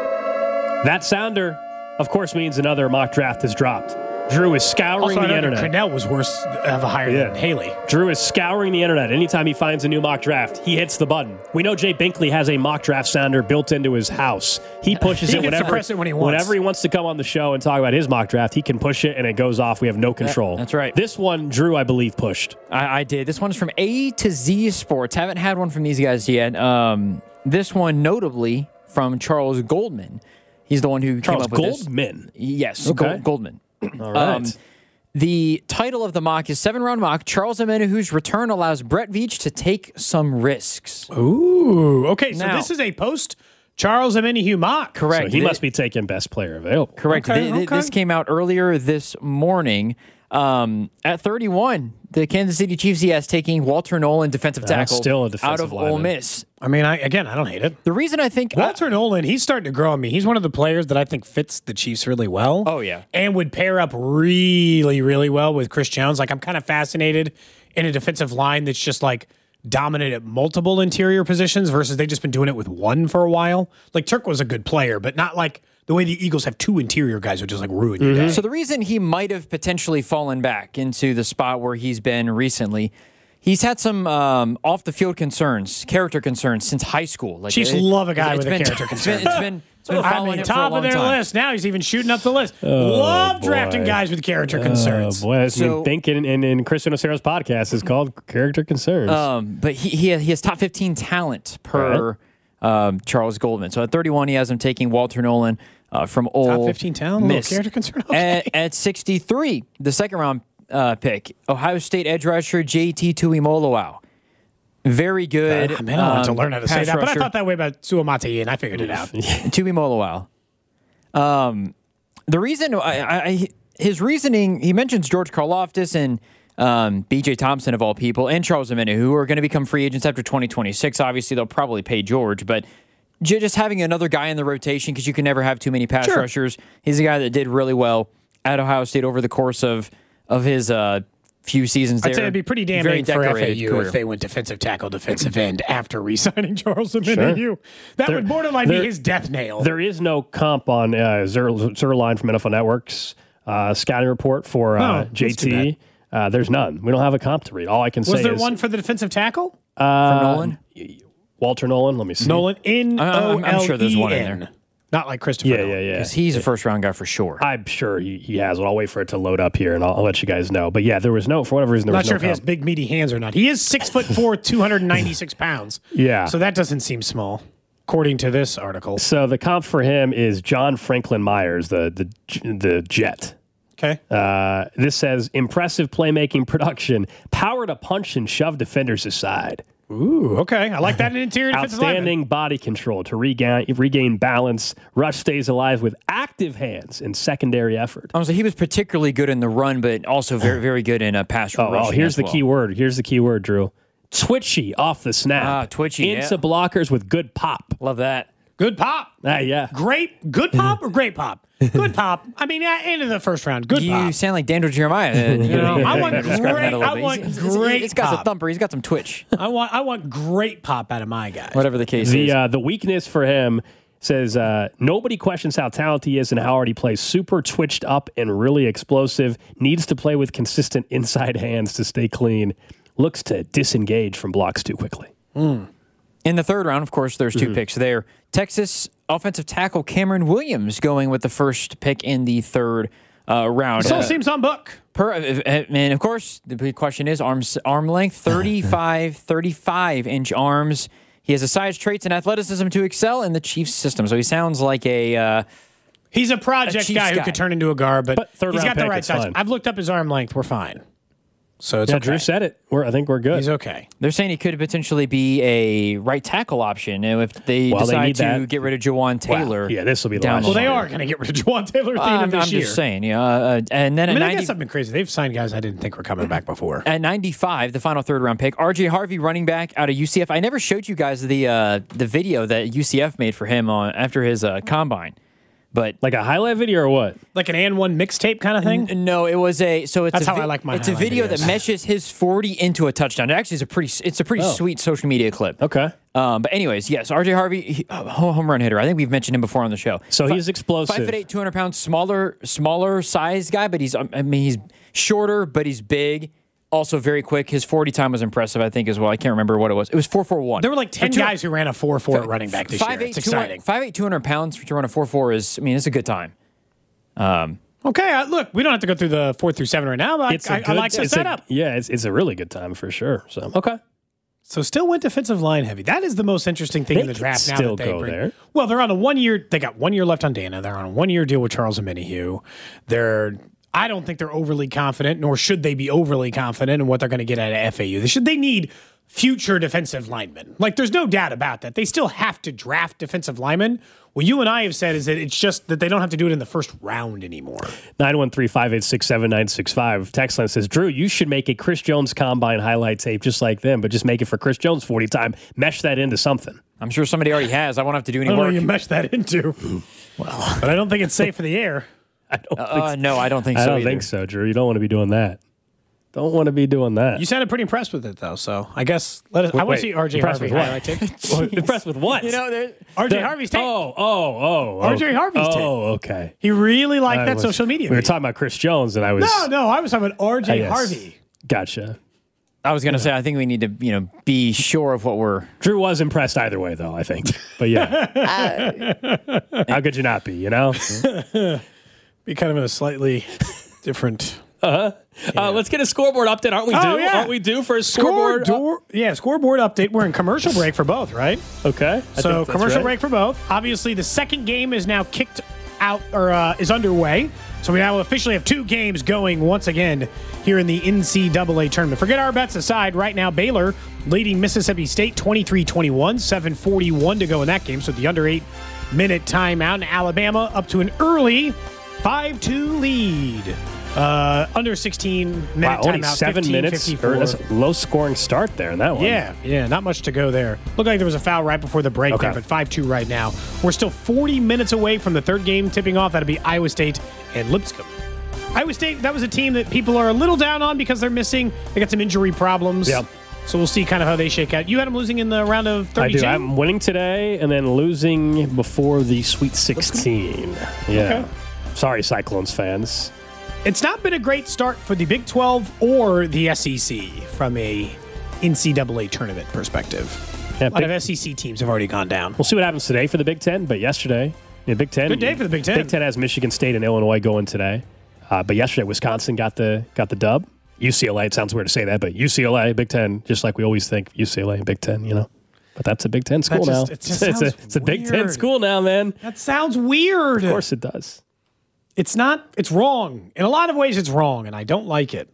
That sounder, of course, means another mock draft has dropped. Drew is scouring Also, I the know internet. Cornell was worse of a hire Yeah. than Haley. Drew is scouring the internet. Anytime he finds a new mock draft, he hits the button. We know Jay Binkley has a mock draft sounder built into his house. He pushes He it can whenever, suppress it when he wants. whenever he wants to come on the show and talk about his mock draft. He can push it and it goes off. We have no control. that's right. This one, Drew, I believe, pushed. I, I did. This one's from A to Z Sports. Haven't had one from these guys yet. Um, this one, notably, from Charles Goldman. He's the one who Charles came up with Goldman. this. Yes, Okay. Gold, Goldman. All right. Um, the title of the mock is Seven Round Mock. Charles Omenihu's return allows Brett Veach to take some risks. Ooh. Okay, so Now- this is a post Charles Omenihu mock. Correct. So he Thi- must be taking best player available. Correct. Okay, Th- th- okay. This came out earlier this morning. Um, at thirty-one, the Kansas City Chiefs, he has taking Walter Nolan, defensive That's tackle, still a out defensive of lineman. Ole Miss. I mean, I again, I don't hate it. The reason I think Walter Nolan, he's starting to grow on me. He's one of the players that I think fits the Chiefs really well. Oh, yeah. And would pair up really, really well with Chris Jones. Like, I'm kind of fascinated in a defensive line that's just like dominant at multiple interior positions versus they've just been doing it with one for a while. Like, Turk was a good player, but not like the way the Eagles have two interior guys who just like ruin your day. So the reason he might have potentially fallen back into the spot where he's been recently, he's had some um, off the field concerns, character concerns since high school. Like Chiefs it- love a guy it's with a been- character it's been- concern. It's been, it's been I following mean, it for a top of long their time. list. Now he's even shooting up the list. Love boy. drafting guys with character Oh, concerns. boy. That's So- me thinking in, in Christian Ocero's podcast is called Character Concerns. Um, but he he has, he has top fifteen talent per Right. um, Charles Goldman. So at thirty-one, he has him taking Walter Nolan uh, from Ole Top fifteen talent, Miss. character concern. Okay. At, at sixty-three, the second round uh, pick, Ohio State edge rusher J T Tuimoloau. Very good. Uh, man, I wanted um, to learn how to say pass that, but I rusher. thought that way about Suamata'i, and I figured it out. Tuimoloau. Um, the reason, I, I, his reasoning, he mentions George Karlaftis and um, B J Thompson, of all people, and Charles Omenihu, who are going to become free agents after twenty twenty-six. Obviously, they'll probably pay George, but j- just having another guy in the rotation, because you can never have too many pass Sure. rushers. He's a guy that did really well at Ohio State over the course of, of his uh, few seasons there. I'd say it'd be pretty damn Very big for F A decorated U career. if they went defensive tackle, defensive end after re-signing Charles Omenihu. Sure. That There- would borderline there- be his death nail. There is no comp on uh, Zer- Zerline from N F L Network's uh, scouting report for uh, Oh, J that's too T. Uh, there's none. We don't have a comp to read. All I can say Was there is one for the defensive tackle? uh, For Nolan? Walter Nolan. Let me see. Nolan in I'm- O I'm- I'm sure there's one in L E N. there. Not like Christopher Yeah, Nolan. yeah, yeah. Because he's a first round guy for sure. I'm sure he, he has one. I'll wait for it to load up here, and I'll, I'll let you guys know. But yeah, there was no, for whatever reason, there Not was sure no if he has comp. big meaty hands or not. He is six foot four, two hundred ninety-six pounds. Yeah. So that doesn't seem small, according to this article. So the comp for him is John Franklin Myers, the the the Jet. Okay. Uh, this says impressive playmaking production, power to punch and shove defenders aside. Ooh, okay. I like that in interior defensive lineman. Outstanding body control to regain regain balance. Rush stays alive with active hands and secondary effort. Um, so he was particularly good in the run, but also very, very good in a pass Oh, rushing oh here's as the well. key word. Here's the key word, Drew. Twitchy off the snap. Ah, twitchy, Into yeah. blockers with good pop. Love that. Good pop. Ah, yeah. Great. Good pop or great pop? Good pop. I mean, at end of the first round. Good you pop. sound like Daniel Jeremiah. uh, You know, I want describing great. that a little I bit. want He's- he's- great He's got a pop. thumper. He's got some twitch. I want. I want great pop out of my guy. Whatever the case The is. uh, the weakness for him says uh, nobody questions how talented he is and how hard he plays. Super twitched up and really explosive. Needs to play with consistent inside hands to stay clean. Looks to disengage from blocks too quickly. Mm. In the third round, of course, there's two Mhm. picks there. Texas offensive tackle Cameron Williams going with the first pick in the third uh, round. Still Uh, seems on book. Per, uh, uh, and of course, the big question is arms, arm length, thirty-five, thirty-five inch arms. He has the size, traits, and athleticism to excel in the Chiefs system. So he sounds like a. Uh, He's a project A Chiefs guy who guy. could turn into a guard, but, But third he's round got the pick, right it's size. fine. I've looked up his arm length. We're fine. So it's yeah, okay. Drew said it. We're, I think we're good. He's okay. They're saying he could potentially be a right tackle option if they Well, they decide need to that. get rid of Jawan Taylor. Yeah, this will be the down last Well, they year. are going to get rid of Juwan Taylor at the end I'm, of this I'm year. just saying, yeah. Uh, and then I at mean, I ninety, guess something crazy. They've signed guys I didn't think were coming back before. at ninety-five, the final third round pick, R J Harvey, running back out of U C F. I never showed you guys the uh, the video that U C F made for him on after his uh, combine, but Like a highlight video or what? Like an and one mixtape kind of thing? N- No, it was a so it's That's a how I like my it's a highlight video videos. that meshes his forty into a touchdown. It actually is a pretty it's a pretty Oh. sweet social media clip. Okay. Um, but anyways, yes, R J Harvey, he, uh, home run hitter. I think we've mentioned him before on the show. So Fi- he's explosive. Five foot eight, two hundred pounds, smaller smaller size guy, but he's um, I mean he's shorter, but he's big. Also very quick. His forty time was impressive, I think, as well. I can't remember what it was. It was four four one. There were like ten two- guys who ran a four four at running back this five year. eight, It's two hundred exciting. five eight, two hundred pounds to run a four four is, I mean, it's a good time. Um, Okay, uh, look, we don't have to go through the four through seven right now, but It's I, a I, good, I like the it's a- setup. yeah, it's, it's a really good time for sure. So okay. So still went defensive line heavy. That is the most interesting thing They in the could draft now still that they go bring. there. Well, they're on a one year. They got one year left on Dana. They're on a one year deal with Charles Omenihu. They're. I don't think they're overly confident, nor should they be overly confident in what they're going to get out of F A U. They should. They need future defensive linemen. Like, there's no doubt about that. They still have to draft defensive linemen. What you and I have said is that it's just that they don't have to do it in the first round anymore. nine one three, five eight six, seven nine six five. Text line says, Drew, you should make a Chris Jones combine highlight tape just like them, but just make it for Chris Jones forty time. Mesh that into something. I'm sure somebody already has. I won't have to do I any don't know work. what you mesh that into. Well, but I don't think it's safe for the air. I don't Uh, think so. no, I don't think I so don't either. think so, Drew. You don't want to be doing that. Don't want to be doing that. You sounded pretty impressed with it, though. So I guess let us. Wait, I want wait, to see R J impressed Harvey with what? highlight tape. Impressed with what? You know, there- R J The- Harvey's tape. Oh, oh, oh. R J Harvey's oh, tape. Oh, okay. He really liked I that was- social media. We were video. talking about Chris Jones, and I was. No, no, I was talking about R I J guess. Harvey. Gotcha. I was going to say, I think we need to, you know, be sure of what we're. Drew was impressed either way, though, I think. But yeah. How could you not be, you know? Be kind of in a slightly different Uh-huh. Yeah. Uh, let's get a scoreboard update. Aren't we oh, due? Yeah. Aren't we due for a scoreboard? Score, yeah, scoreboard update. We're in commercial break for both, right? Okay. I so commercial right. break for both. Obviously, the second game is now kicked out or uh, is underway. So we now officially have two games going once again here in the N C double A tournament. Forget our bets aside. Right now, Baylor leading Mississippi State twenty-three twenty-one, seven forty-one to go in that game. So the under eight minute timeout. And Alabama up to an early five two lead. Uh, under sixteen minute wow, only timeout. Seven minutes. Or that's a low scoring start there in that one. Yeah, yeah, not much to go there. Looked like there was a foul right before the break okay. there, but five two right now. We're still forty minutes away from the third game tipping off. That'll be Iowa State and Lipscomb. Iowa State, that was a team that people are a little down on because they're missing. They got some injury problems. Yep. So we'll see kind of how they shake out. You had them losing in the round of thirty-two? I do. I'm winning today and then losing before the Sweet sixteen. Yeah. Okay. Sorry, Cyclones fans. It's not been a great start for the Big twelve or the S E C from a N C double A tournament perspective. Yeah, a lot big, of S E C teams have already gone down. We'll see what happens today for the Big Ten, but yesterday, the Big Ten. Good day for the Big Ten. Big Ten has Michigan State and Illinois going today. Uh, but yesterday, Wisconsin got the got the dub. U C L A, it sounds weird to say that, but U C L A, Big Ten, just like we always think, U C L A, Big Ten, you know. But that's a Big Ten school just, now. It just it's, a, it's a Big Ten school now, man. That sounds weird. Of course it does. It's not, it's wrong. In a lot of ways, it's wrong, and I don't like it.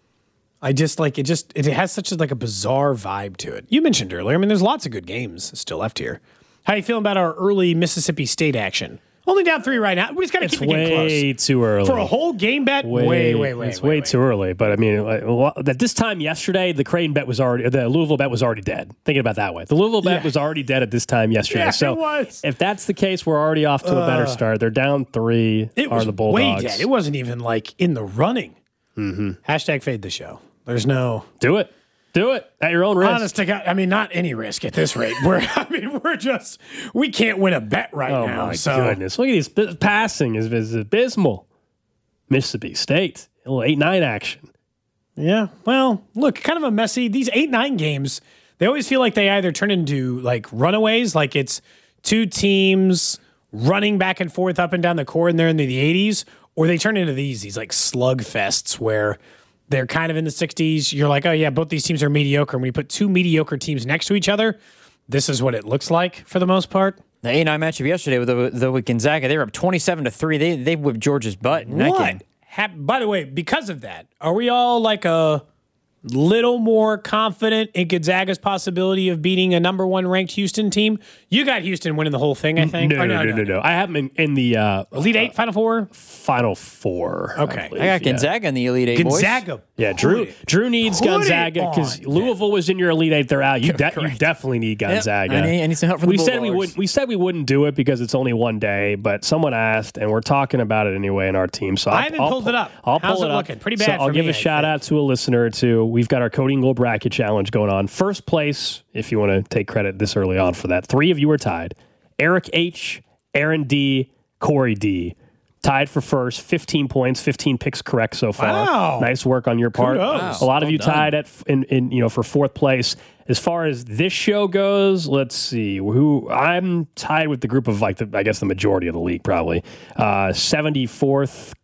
I just like it just, it has such a, like a bizarre vibe to it. You mentioned earlier, I mean, there's lots of good games still left here. How you feeling about our early Mississippi State action? Only down three right now. We just got to keep the game close. It's way too early. For a whole game bet? Way, way, way, way. It's way, way way. too early. But I mean, well, at this time yesterday, the Creighton bet was already, the Louisville bet was already dead. Thinking about it that way. The Louisville bet yeah. was already dead at this time yesterday. Yeah, so it was. If that's the case, we're already off to uh, a better start. They're down three. It are was the Bulldogs. way dead. It wasn't even like in the running. Mm-hmm. Hashtag fade the show. There's no. Do it. Do it at your own risk. Honest to God, I mean, not any risk at this rate. We're, I mean, we're just, we can't win a bet right oh now. My so. goodness. Look at these. This passing is, is abysmal. Mississippi State, a little eight nine action. Yeah. Well, look, kind of a messy, these eight nine games, they always feel like they either turn into like runaways, like it's two teams running back and forth up and down the court and they're in the eighties, or they turn into these, these like slug fests where they're kind of in the sixties. You're like, oh, yeah, both these teams are mediocre. And when you put two mediocre teams next to each other, this is what it looks like for the most part. The eight nine matchup yesterday with, the, the, with Gonzaga, they were up twenty-seven to three. They they whipped Georgia's butt in that game. Ha- by the way, because of that, are we all like a little more confident in Gonzaga's possibility of beating a number one ranked Houston team? You got Houston winning the whole thing, I think. No, oh, no, no, no, no, no. I have them in, in the uh, Elite Eight, Final Four, Final Four. Okay, I, believe, I got Gonzaga yeah. in the Elite Eight. Gonzaga, boys. yeah. Drew Drew needs Gonzaga because Louisville was in your Elite Eight. They're out. You de- you definitely need Gonzaga. Yep. I, need, I need some help from we the said we would. We said we wouldn't do it because it's only one day, but someone asked, and we're talking about it anyway in our team. So I'll, I haven't I'll, pulled it up. I'll How's pull it it up. looking? Pretty bad. So I'll for give me, a shout out to a listener or two. We've got our Cody and Gold bracket challenge going on. First place, if you want to take credit this early on for that. Three of you are tied. Eric H, Aaron D, Corey D. Tied for first, fifteen points, fifteen picks correct so far. Wow. Nice work on your part. Kudos. A lot of well you done. tied at in, in you know for fourth place. As far as this show goes, let's see who I'm tied with the group of like the, I guess the majority of the league probably. Uh, seventy-fourth,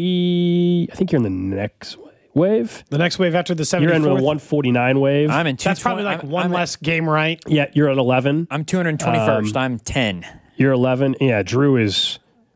Cody. I think you're in the next wave. The next wave after the seventy-fourth. You're in the one forty-nine wave. I'm in two. That's probably like I'm, one I'm less game, right? Yeah, you're at eleven. I'm two hundred twenty-first. Um, I'm ten. You're eleven. Yeah, Drew is.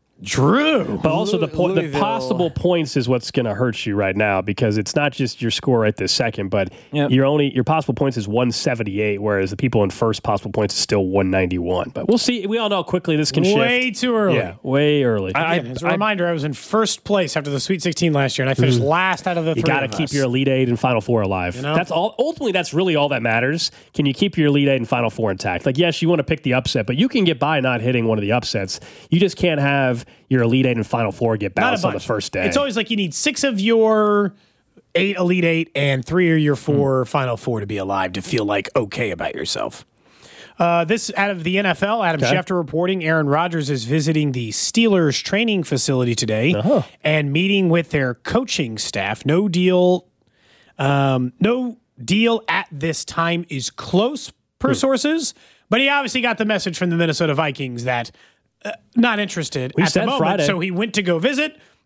Drew. But also the po- the Louisville. possible points is what's going to hurt you right now because it's not just your score right this second, but Yep. your only your possible points is one seventy-eight, whereas the people in first possible points is still one ninety-one. But we'll see. We all know how quickly this can shift. Way too early. Yeah, way early. Again, as a reminder, I was in first place after the Sweet sixteen last year, and I finished Mhm. last out of the You three got to of keep us. your Elite Eight and Final Four alive. You know? That's all. Ultimately, that's really all that matters. Can you keep your Elite Eight and Final Four intact? Like, yes, you want to pick the upset, but you can get by not hitting one of the upsets. You just can't have your Elite Eight and Final Four get Not a bounced on the bunch. first day. It's always like you need six of your eight Elite Eight and three of your four Mm. Final Four to be alive to feel like okay about yourself. Uh, this out of the N F L, Adam Okay. Schefter reporting Aaron Rodgers is visiting the Steelers training facility today Uh-huh. and meeting with their coaching staff. No deal, um, no deal at this time is close per Hmm. sources, but he obviously got the message from the Minnesota Vikings that uh, not interested We at the said moment. Friday. So he went to go visit.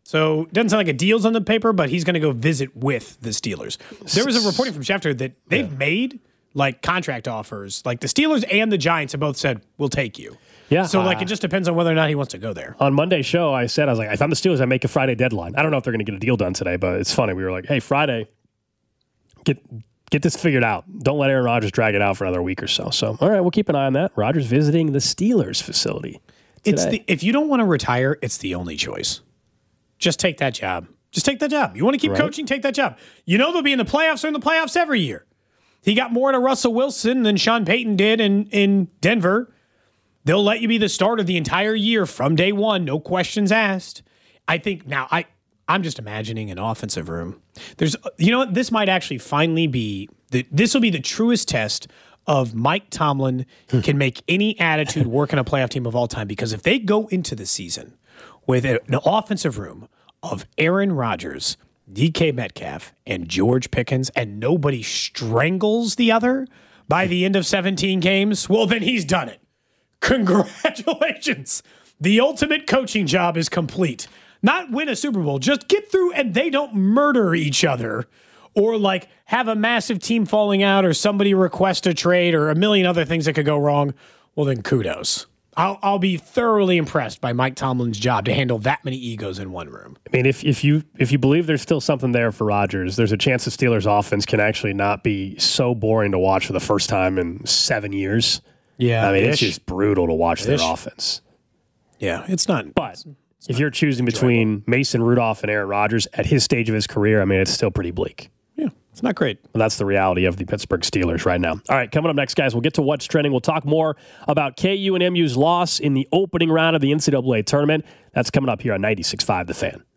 So it doesn't sound like a deal's on the paper, but he's going to go visit with the Steelers. There was a reporting from Schefter that they've yeah. made like contract offers. Like the Steelers and the Giants have both said, we'll take you. Yeah. So like uh, it just depends on whether or not he wants to go there. On Monday's show, I said, I was like, if I'm the Steelers, I make a Friday deadline. I don't know if they're going to get a deal done today, but it's funny. We were like, hey, Friday, get get this figured out. Don't let Aaron Rodgers drag it out for another week or so. So, all right, we'll keep an eye on that. Rodgers visiting the Steelers facility today. It's the, if you don't want to retire, it's the only choice. Just take that job. Just take that job. You want to keep right. coaching? Take that job. You know they'll be in the playoffs. They're in the playoffs every year. He got more out of Russell Wilson than Sean Payton did in, in Denver. They'll let you be the starter the entire year from day one, no questions asked. I think now I, I'm just imagining an offensive room. There's, you know what? This might actually finally be, the, this will be the truest test of Mike Tomlin can make any attitude work in a playoff team of all time. Because if they go into the season with an offensive room of Aaron Rodgers, D K Metcalf, and George Pickens, and nobody strangles the other by the end of seventeen games, well, then he's done it. Congratulations. The ultimate coaching job is complete. Not win a Super Bowl, just get through and they don't murder each other or like have a massive team falling out or somebody request a trade or a million other things that could go wrong. Well, then kudos. I'll, I'll be thoroughly impressed by Mike Tomlin's job to handle that many egos in one room. I mean, if if you if you believe there's still something there for Rodgers, there's a chance the Steelers' offense can actually not be so boring to watch for the first time in seven years. Yeah, I mean, ish. it's just brutal to watch Ish. their offense. Yeah, it's not. But it's, it's if not you're choosing between enjoyable. Mason Rudolph and Aaron Rodgers at his stage of his career, I mean, it's still pretty bleak. Yeah, it's not great. Well, that's the reality of the Pittsburgh Steelers right now. All right, coming up next, guys, we'll get to what's trending. We'll talk more about K U and M U's loss in the opening round of the N C double A tournament. That's coming up here on ninety-six point five The Fan.